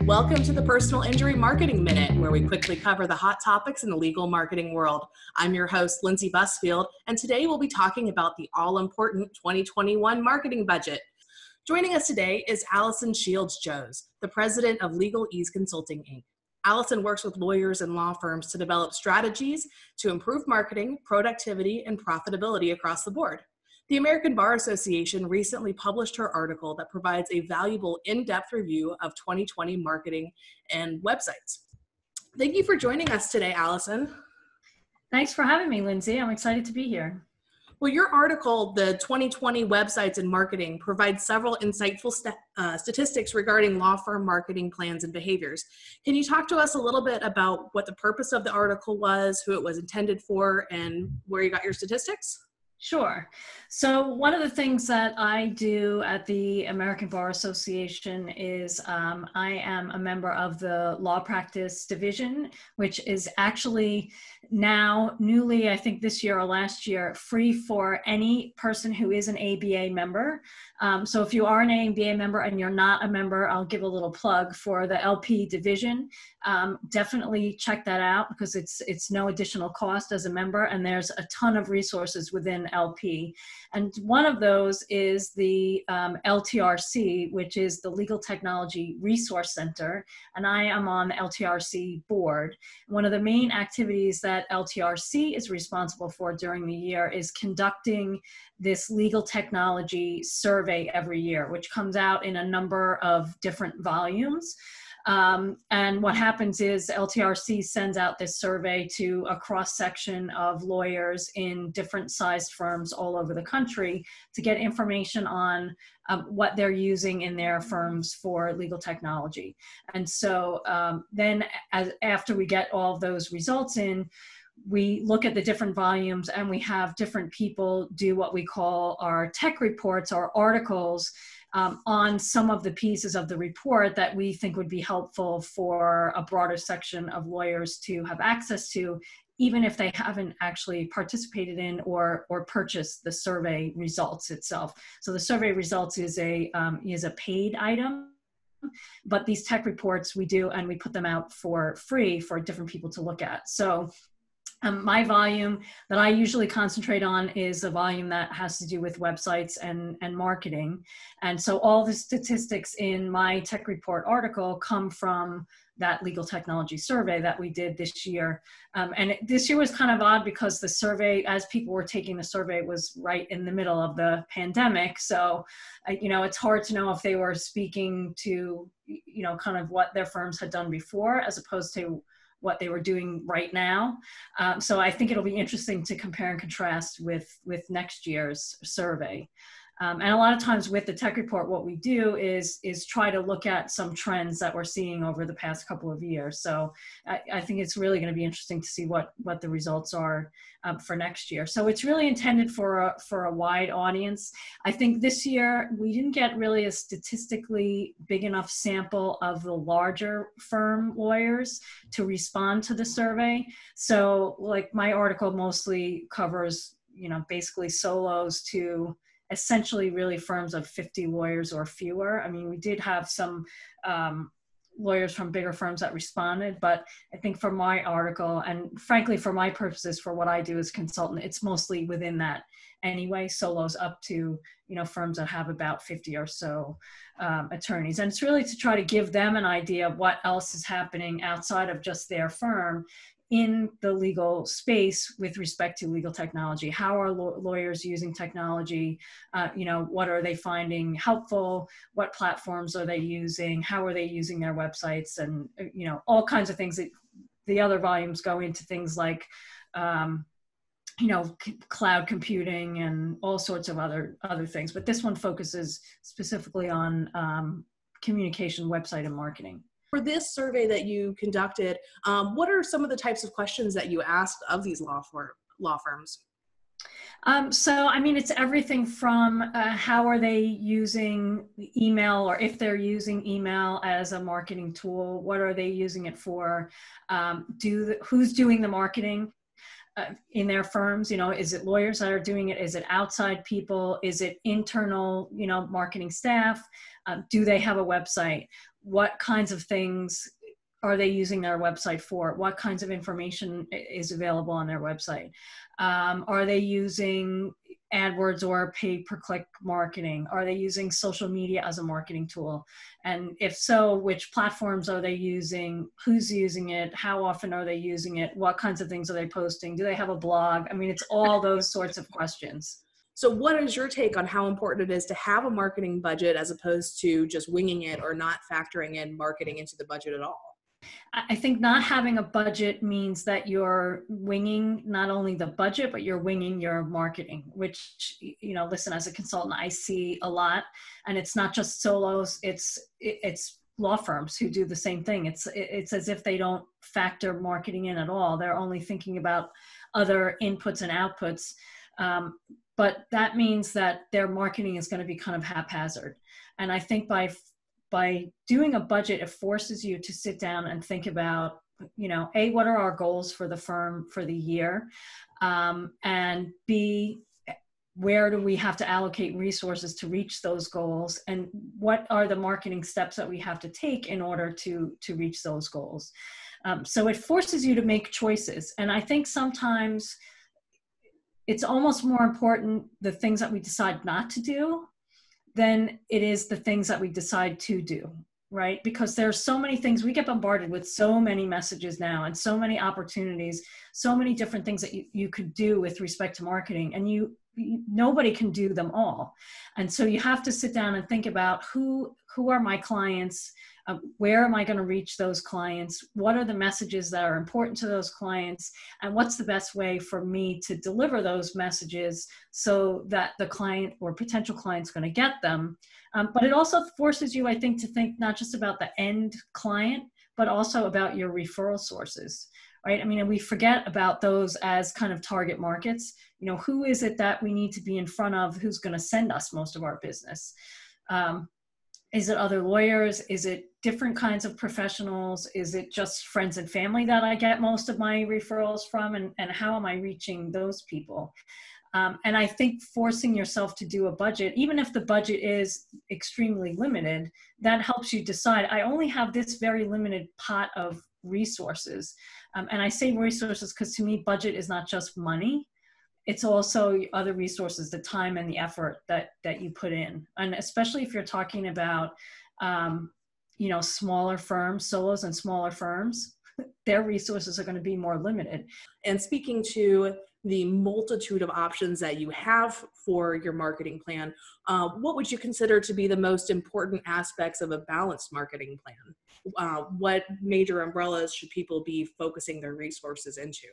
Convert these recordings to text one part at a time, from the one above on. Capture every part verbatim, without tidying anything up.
Welcome to the Personal Injury Marketing Minute, where we quickly cover the hot topics in the legal marketing world. I'm your host, Lindsay Busfield, and today we'll be talking about the all-important twenty twenty-one marketing budget. Joining us today is Allison Shields-Joes, the president of Legal Ease Consulting, Incorporated. Allison works with lawyers and law firms to develop strategies to improve marketing, productivity, and profitability across the board. The American Bar Association recently published her article that provides a valuable in-depth review of twenty twenty marketing and websites. Thank you for joining us today, Allison. Thanks for having me, Lindsay. I'm excited to be here. Well, your article, The twenty twenty Websites and Marketing, provides several insightful st uh, statistics regarding law firm marketing plans and behaviors. Can you talk to us a little bit about what the purpose of the article was, who it was intended for, and where you got your statistics? Sure. So one of the things that I do at the American Bar Association is um, I am a member of the Law Practice Division, which is actually now newly, I think this year or last year, free for any person who is an A B A member. Um, so if you are an A B A member and you're not a member, I'll give a little plug for the L P division. Um, definitely check that out because it's, it's no additional cost as a member, and there's a ton of resources within L P. And one of those is the um, L T R C, which is the Legal Technology Resource Center, and I am on the L T R C board. One of the main activities that L T R C is responsible for during the year is conducting this legal technology survey every year, which comes out in a number of different volumes. Um, and what happens is L T R C sends out this survey to a cross-section of lawyers in different sized firms all over the country to get information on um, what they're using in their firms for legal technology. And so um, then as, after we get all of those results in, we look at the different volumes and we have different people do what we call our tech reports or articles Um, on some of the pieces of the report that we think would be helpful for a broader section of lawyers to have access to, even if they haven't actually participated in or, or purchased the survey results itself. So the survey results is a, um, is a paid item, but these tech reports we do and we put them out for free for different people to look at. So Um, my volume that I usually concentrate on is the volume that has to do with websites and, and marketing. And so all the statistics in my tech report article come from that legal technology survey that we did this year. Um, and it, this year was kind of odd because the survey, as people were taking the survey, was right in the middle of the pandemic. So, uh, you know, it's hard to know if they were speaking to, you know, kind of what their firms had done before as opposed to what they were doing right now. Um, so I think it'll be interesting to compare and contrast with, with next year's survey. Um, and a lot of times with the tech report, what we do is, is try to look at some trends that we're seeing over the past couple of years. So I, I think it's really going to be interesting to see what, what the results are um, for next year. So it's really intended for a, for a wide audience. I think this year we didn't get really a statistically big enough sample of the larger firm lawyers to respond to the survey. So like my article mostly covers, you know, basically solos to essentially really firms of fifty lawyers or fewer. I mean, we did have some um, lawyers from bigger firms that responded, but I think for my article, and frankly, for my purposes, for what I do as consultant, it's mostly within that anyway, solos up to, you know, firms that have about fifty or so um, attorneys. And it's really to try to give them an idea of what else is happening outside of just their firm in the legal space with respect to legal technology. How are law lawyers using technology? Uh, you know, what are they finding helpful? What platforms are they using? How are they using their websites? And, you know, all kinds of things. That the other volumes go into things like, um, you know, cloud computing and all sorts of other, other things. But this one focuses specifically on um, communication, website, and marketing. For this survey that you conducted, um, what are some of the types of questions that you asked of these law, for, law firms? Um, so, I mean, it's everything from uh, how are they using email, or if they're using email as a marketing tool, what are they using it for? Um, do the, who's doing the marketing uh, in their firms? You know, is it lawyers that are doing it? Is it outside people? Is it internal, you know, marketing staff? Uh, do they have a website? what kinds of things are they using their website for? What kinds of information is available on their website? Um, are they using AdWords or pay-per-click marketing? Are they using social media as a marketing tool? And if so, which platforms are they using? Who's using it? How often are they using it? What kinds of things are they posting? Do they have a blog? I mean, it's all those sorts of questions. So what is your take on how important it is to have a marketing budget as opposed to just winging it or not factoring in marketing into the budget at all? I think not having a budget means that you're winging not only the budget, but you're winging your marketing, which, you know, listen, as a consultant, I see a lot, and it's not just solos, it's, it's law firms who do the same thing. It's, it's as if they don't factor marketing in at all. They're only thinking about other inputs and outputs. Um, but that means that their marketing is going to be kind of haphazard. And I think by By doing a budget, it forces you to sit down and think about, you know, A, what are our goals for the firm for the year? Um, and B, where do we have to allocate resources to reach those goals? And what are the marketing steps that we have to take in order to, to reach those goals? Um, so it forces you to make choices. And I think sometimes it's almost more important the things that we decide not to do than it is the things that we decide to do, right? Because there's so many things, we get bombarded with so many messages now and so many opportunities, so many different things that you, you could do with respect to marketing, and you, you nobody can do them all. And so you have to sit down and think about who, who are my clients? Uh, where am I going to reach those clients? What are the messages that are important to those clients? And what's the best way for me to deliver those messages so that the client or potential client's going to get them? Um, but it also forces you, I think, to think not just about the end client, but also about your referral sources, right? I mean, and we forget about those as kind of target markets. You know, who is it that we need to be in front of? Who's going to send us most of our business? Um, Is it other lawyers? Is it different kinds of professionals? Is it just friends and family that I get most of my referrals from? And, and how am I reaching those people? Um, and I think forcing yourself to do a budget, even if the budget is extremely limited, that helps you decide, I only have this very limited pot of resources. Um, and I say resources because to me, budget is not just money. It's also other resources, the time and the effort that, that you put in. And especially if you're talking about, um, you know, smaller firms, solos and smaller firms, their resources are going to be more limited. And speaking to the multitude of options that you have for your marketing plan, uh, what would you consider to be the most important aspects of a balanced marketing plan? Uh, what major umbrellas should people be focusing their resources into?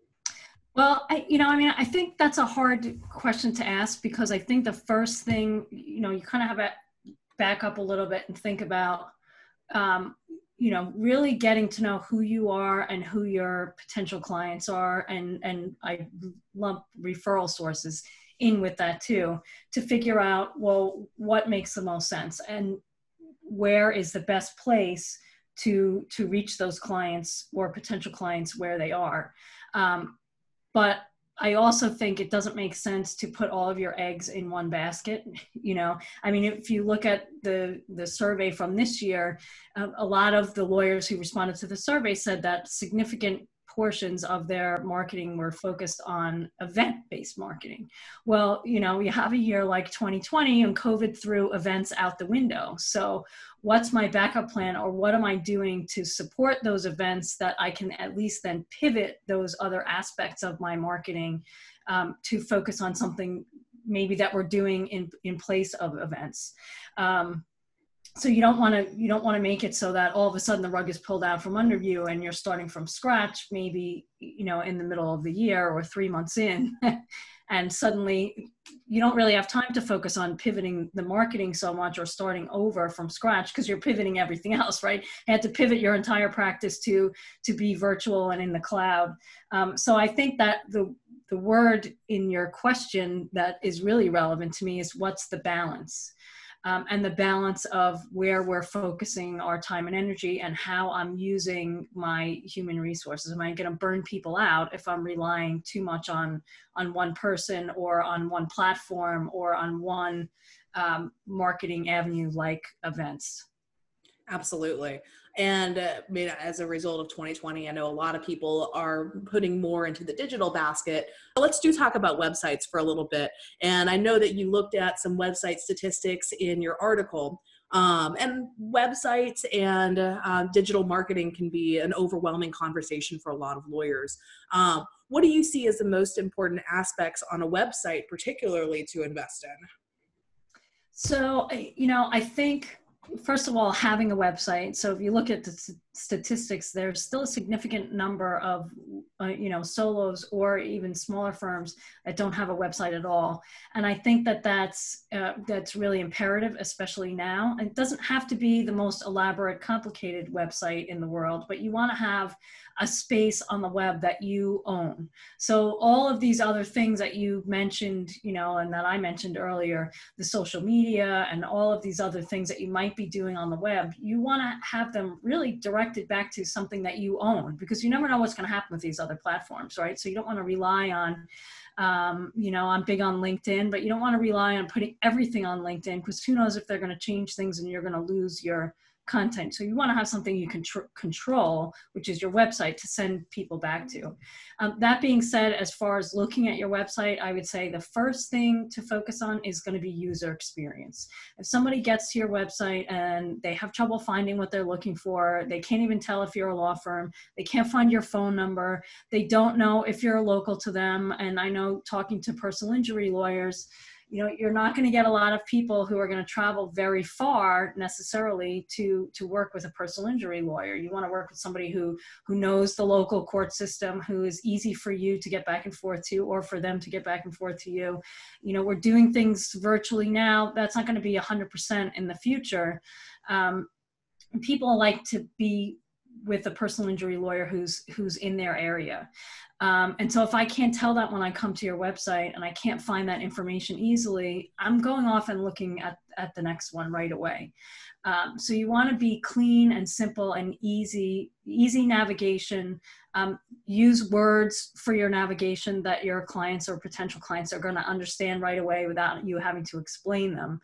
Well, I, you know, I mean, I think that's a hard question to ask, because I think the first thing, you know, you kind of have to back up a little bit and think about, um, you know, really getting to know who you are and who your potential clients are. And, and I lump referral sources in with that too, to figure out, well, what makes the most sense and where is the best place to, to reach those clients or potential clients where they are. Um, But I also think it doesn't make sense to put all of your eggs in one basket. You know, I mean, if you look at the, the survey from this year, uh, a lot of the lawyers who responded to the survey said that significant portions of their marketing were focused on event-based marketing. Well, you know, you have a year like twenty twenty and COVID threw events out the window. So what's my backup plan, or what am I doing to support those events that I can at least then pivot those other aspects of my marketing um, to focus on something maybe that we're doing in, in place of events. Um, So you don't want to you don't want to make it so that all of a sudden the rug is pulled out from under you and you're starting from scratch, maybe, you know, in the middle of the year or three months in, and suddenly you don't really have time to focus on pivoting the marketing so much or starting over from scratch, because you're pivoting everything else, right? You had to pivot your entire practice to to be virtual and in the cloud. Um, so I think that the the word in your question that is really relevant to me is, what's the balance? Um, and the balance of where we're focusing our time and energy and how I'm using my human resources. Am I going to burn people out if I'm relying too much on, on one person or on one platform or on one um, marketing avenue like events? Absolutely. And uh, I mean, as a result of twenty twenty, I know a lot of people are putting more into the digital basket. Let's do talk about websites for a little bit. And I know that you looked at some website statistics in your article. Um, and websites and uh, um, digital marketing can be an overwhelming conversation for a lot of lawyers. Um, what do you see as the most important aspects on a website, particularly to invest in? So, you know, I think, first of all, having a website. So if you look at the s- statistics, there's still a significant number of, uh, you know, solos or even smaller firms that don't have a website at all. And I think that that's, uh, that's really imperative, especially now. It doesn't have to be the most elaborate, complicated website in the world, but you want to have a space on the web that you own. So all of these other things that you mentioned, you know, and that I mentioned earlier, the social media and all of these other things that you might be doing on the web, you want to have them really directed back to something that you own, because you never know what's going to happen with these other platforms, right? So you don't want to rely on, um, you know, I'm big on LinkedIn, but you don't want to rely on putting everything on LinkedIn, because who knows if they're going to change things and you're going to lose your content. So you want to have something you can tr- control, which is your website, to send people back to. Um, that being said, as far as looking at your website, I would say the first thing to focus on is going to be user experience. If somebody gets to your website and they have trouble finding what they're looking for, they can't even tell if you're a law firm, they can't find your phone number, they don't know if you're local to them. And I know, talking to personal injury lawyers, you know, you're not going to get a lot of people who are going to travel very far necessarily to, to work with a personal injury lawyer. You want to work with somebody who, who knows the local court system, who is easy for you to get back and forth to, or for them to get back and forth to you. You know, we're doing things virtually now. That's not going to be one hundred percent in the future. Um, people like to be with a personal injury lawyer who's who's in their area. Um, and so if I can't tell that when I come to your website and I can't find that information easily, I'm going off and looking at, at the next one right away. Um, so you want to be clean and simple and easy, easy navigation. Um, use words for your navigation that your clients or potential clients are going to understand right away without you having to explain them.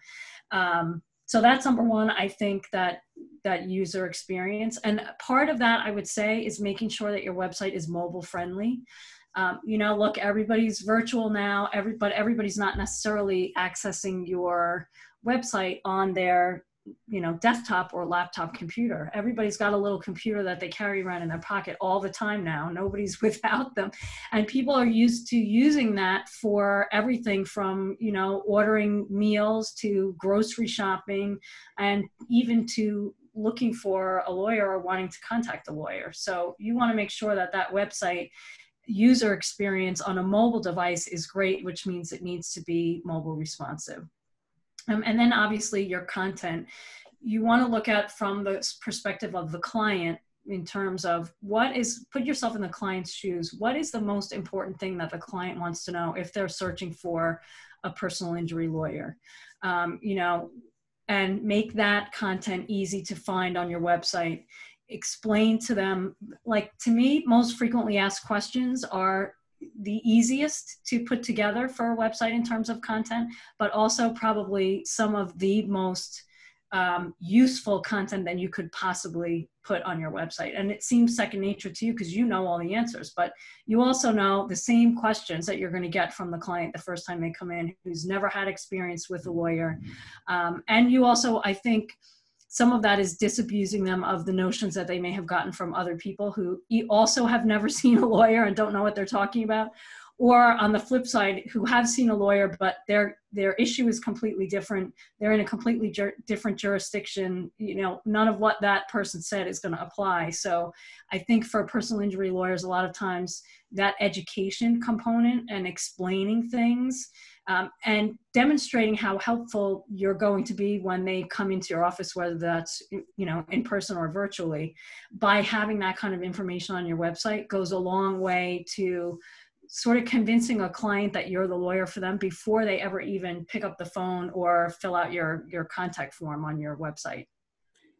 Um, So that's number one. I think that that user experience, and part of that I would say is making sure that your website is mobile friendly. Um, you know, look, everybody's virtual now, every, but everybody's not necessarily accessing your website on their, you know, desktop or laptop computer. Everybody's got a little computer that they carry around in their pocket all the time now. Nobody's without them. And people are used to using that for everything from, you know, ordering meals to grocery shopping, and even to looking for a lawyer or wanting to contact a lawyer. So you want to make sure that that website user experience on a mobile device is great, which means it needs to be mobile responsive. Um, and then obviously your content, you want to look at from the perspective of the client, in terms of what is, put yourself in the client's shoes. What is the most important thing that the client wants to know if they're searching for a personal injury lawyer? Um, you know, and make that content easy to find on your website. Explain to them, like, to me, most frequently asked questions are the easiest to put together for a website in terms of content, but also probably some of the most um, useful content that you could possibly put on your website. And it seems second nature to you because you know all the answers, but you also know the same questions that you're going to get from the client the first time they come in, who's never had experience with a lawyer. Um, and you also, I think, some of that is disabusing them of the notions that they may have gotten from other people who also have never seen a lawyer and don't know what they're talking about. Or on the flip side, who have seen a lawyer, but their their issue is completely different. They're in a completely jur- different jurisdiction. You know, none of what that person said is going to apply. So I think for personal injury lawyers, a lot of times that education component and explaining things um, and demonstrating how helpful you're going to be when they come into your office, whether that's, you know, in person or virtually, by having that kind of information on your website goes a long way to sort of convincing a client that you're the lawyer for them before they ever even pick up the phone or fill out your, your contact form on your website.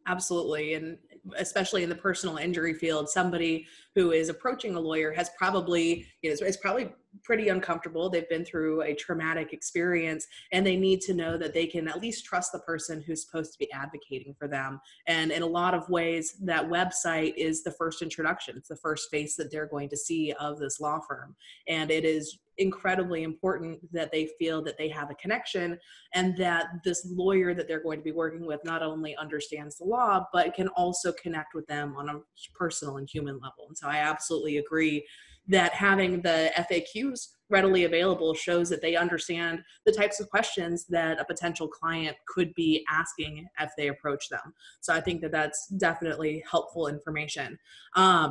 Absolutely. And especially in the personal injury field, somebody who is approaching a lawyer has probably, you know, it's, it's probably pretty uncomfortable. They've been through a traumatic experience, and they need to know that they can at least trust the person who's supposed to be advocating for them. And in a lot of ways, that website is the first introduction. It's the first face that they're going to see of this law firm. And it is incredibly important that they feel that they have a connection, and that this lawyer that they're going to be working with not only understands the law, but can also connect with them on a personal and human level. And so I absolutely agree that having the F A Qs readily available shows that they understand the types of questions that a potential client could be asking if they approach them. So I think that that's definitely helpful information. Um,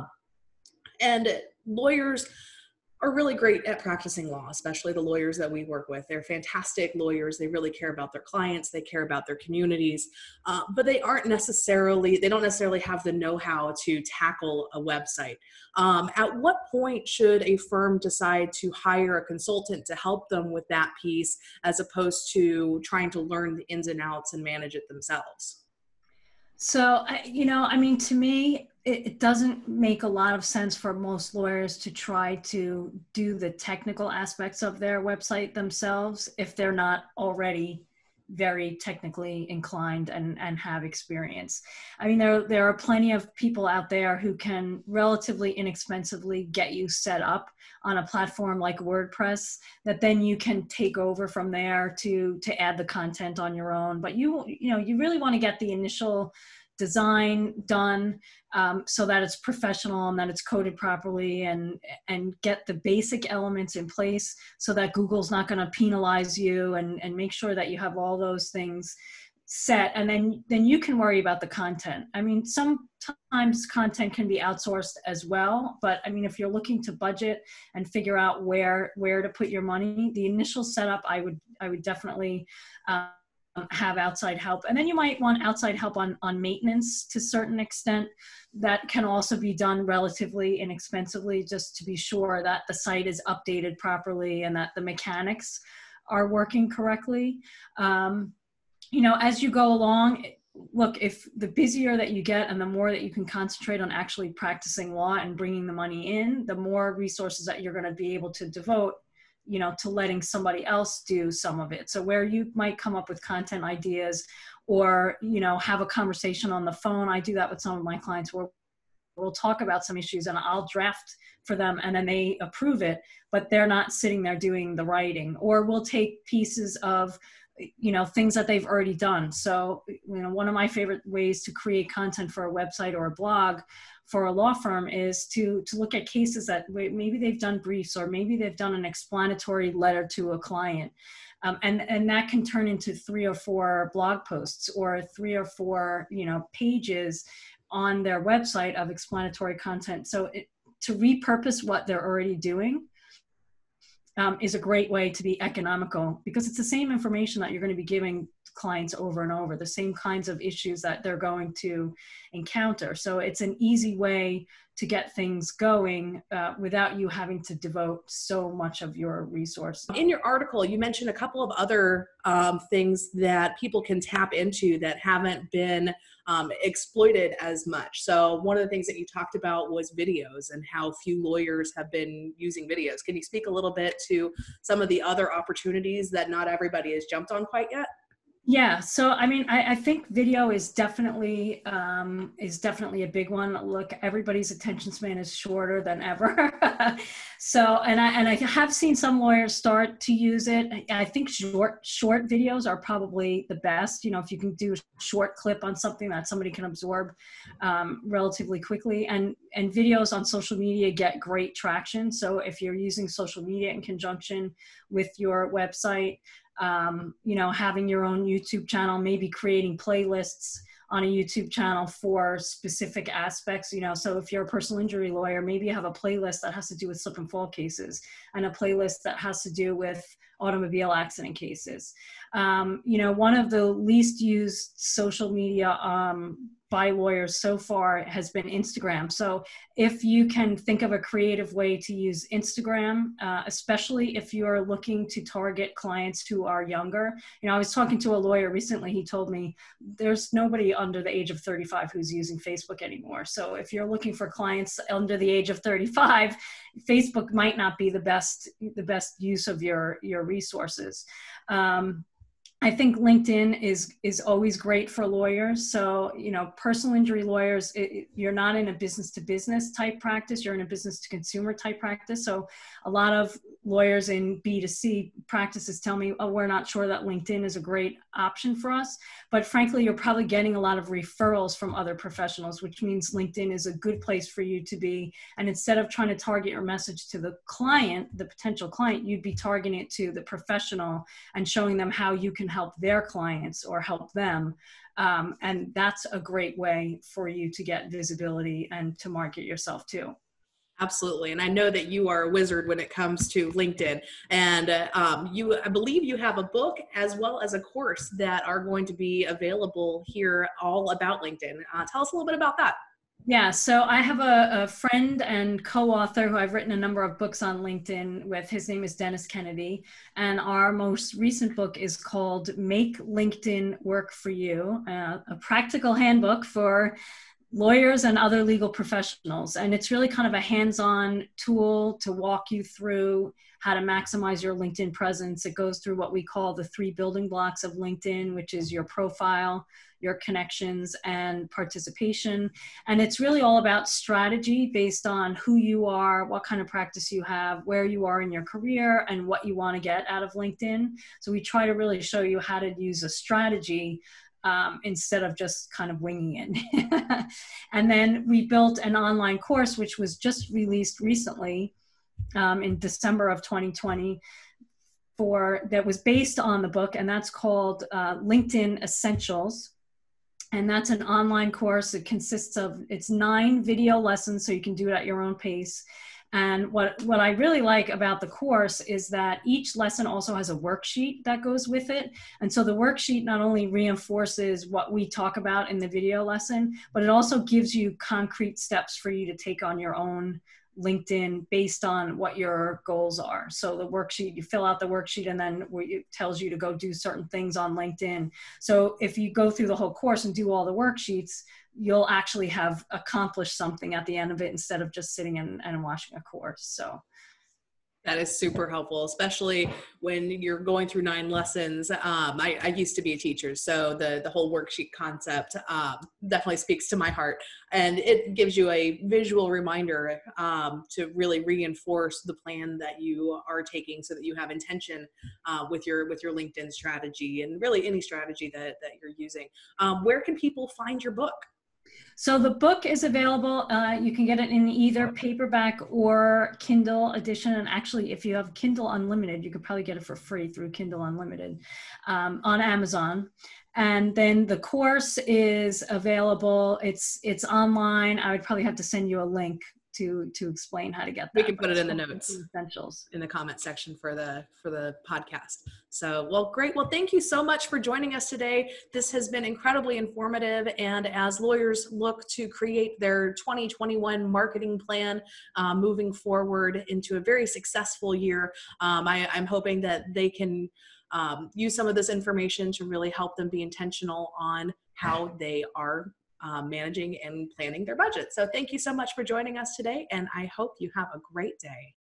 and lawyers are really great at practicing law, especially the lawyers that we work with. They're fantastic lawyers. They really care about their clients. They care about their communities, uh, but they aren't necessarily, they don't necessarily have the know-how to tackle a website. Um, at what point should a firm decide to hire a consultant to help them with that piece, as opposed to trying to learn the ins and outs and manage it themselves? So, I- you know, I mean, to me, it, it doesn't make a lot of sense for most lawyers to try to do the technical aspects of their website themselves if they're not already very technically inclined and, and have experience. I mean, there, there are plenty of people out there who can relatively inexpensively get you set up on a platform like WordPress that then you can take over from there to, to add the content on your own. But you, you know, you really want to get the initial design done um, so that it's professional and that it's coded properly, and and get the basic elements in place so that Google's not going to penalize you, and and make sure that you have all those things set, and then then you can worry about the content. I mean, sometimes content can be outsourced as well, but I mean, if you're looking to budget and figure out where where to put your money, the initial setup I would I would definitely um, have outside help. And then you might want outside help on, on maintenance to a certain extent. That can also be done relatively inexpensively, just to be sure that the site is updated properly and that the mechanics are working correctly. Um, you know, as you go along, look, if the busier that you get and the more that you can concentrate on actually practicing law and bringing the money in, the more resources that you're going to be able to devote, you know, to letting somebody else do some of it. So where you might come up with content ideas, or, you know, have a conversation on the phone. I do that with some of my clients where we'll talk about some issues and I'll draft for them and then they approve it, but they're not sitting there doing the writing. Or we'll take pieces of, you know, things that they've already done. So, you know, one of my favorite ways to create content for a website or a blog for a law firm is to, to look at cases that maybe they've done briefs, or maybe they've done an explanatory letter to a client. Um, and, and that can turn into three or four blog posts or three or four, you know, pages on their website of explanatory content. So it, to repurpose what they're already doing um, is a great way to be economical, because it's the same information that you're going to be giving clients over and over, the same kinds of issues that they're going to encounter. So it's an easy way to get things going uh, without you having to devote so much of your resource. In your article, you mentioned a couple of other um, things that people can tap into that haven't been um, exploited as much. So one of the things that you talked about was videos and how few lawyers have been using videos. Can you speak a little bit to some of the other opportunities that not everybody has jumped on quite yet? Yeah, so I mean, I, I think video is definitely um, is definitely a big one. Look, everybody's attention span is shorter than ever. So, and I and I have seen some lawyers start to use it. I think short short videos are probably the best. You know, if you can do a short clip on something that somebody can absorb um, relatively quickly, and and videos on social media get great traction. So if you're using social media in conjunction with your website, Um, you know, having your own YouTube channel, maybe creating playlists on a YouTube channel for specific aspects, you know, so if you're a personal injury lawyer, maybe you have a playlist that has to do with slip and fall cases, and a playlist that has to do with automobile accident cases. Um, you know, one of the least used social media um, by lawyers so far has been Instagram. So if you can think of a creative way to use Instagram, uh, especially if you're looking to target clients who are younger. You know, I was talking to a lawyer recently. He told me there's nobody under the age of thirty-five who's using Facebook anymore. So if you're looking for clients under the age of thirty-five, Facebook might not be the best, the best use of your, your resources. Um, I think LinkedIn is is always great for lawyers. So, you know, personal injury lawyers, it, it, you're not in a business to business type practice, you're in a business to consumer type practice. So a lot of lawyers in B two C practices tell me, oh, we're not sure that LinkedIn is a great option for us. But frankly, you're probably getting a lot of referrals from other professionals, which means LinkedIn is a good place for you to be. And instead of trying to target your message to the client, the potential client, you'd be targeting it to the professional and showing them how you can help their clients or help them. Um, and that's a great way for you to get visibility and to market yourself too. Absolutely. And I know that you are a wizard when it comes to LinkedIn. And uh, um, you, I believe you have a book as well as a course that are going to be available here all about LinkedIn. Uh, tell us a little bit about that. Yeah, so I have a, a friend and co-author who I've written a number of books on LinkedIn with. His name is Dennis Kennedy. And our most recent book is called Make LinkedIn Work for You, uh, a practical handbook for lawyers and other legal professionals. And it's really kind of a hands-on tool to walk you through how to maximize your LinkedIn presence. It goes through what we call the three building blocks of LinkedIn, which is your profile, your connections, and participation. And it's really all about strategy based on who you are, what kind of practice you have, where you are in your career, and what you want to get out of LinkedIn. So we try to really show you how to use a strategy Um, instead of just kind of winging it. And then we built an online course, which was just released recently um, in December of twenty twenty, for that was based on the book, and that's called uh, LinkedIn Essentials. And that's an online course. It consists of, it's nine video lessons, so you can do it at your own pace. And what, what I really like about the course is that each lesson also has a worksheet that goes with it. And so the worksheet not only reinforces what we talk about in the video lesson, but it also gives you concrete steps for you to take on your own LinkedIn based on what your goals are. So the worksheet, you fill out the worksheet and then it tells you to go do certain things on LinkedIn. So if you go through the whole course and do all the worksheets, you'll actually have accomplished something at the end of it instead of just sitting and, and watching a course. So that is super helpful, especially when you're going through nine lessons. Um, I, I used to be a teacher, so the, the whole worksheet concept um, definitely speaks to my heart. And it gives you a visual reminder um, to really reinforce the plan that you are taking so that you have intention uh, with your with your LinkedIn strategy and really any strategy that, that you're using. Um, where can people find your book? So the book is available. Uh, you can get it in either paperback or Kindle edition. And actually, if you have Kindle Unlimited, you could probably get it for free through Kindle Unlimited um, on Amazon. And then the course is available. It's it's online. I would probably have to send you a link to to explain how to get that. We can put it in the notes, essentials in the comment section for the for the podcast. So, well, great. Well, thank you so much for joining us today. This has been incredibly informative. And as lawyers look to create their twenty twenty-one marketing plan, uh, moving forward into a very successful year, um, I, I'm hoping that they can um, use some of this information to really help them be intentional on how they are Um, managing and planning their budget. So thank you so much for joining us today, and I hope you have a great day.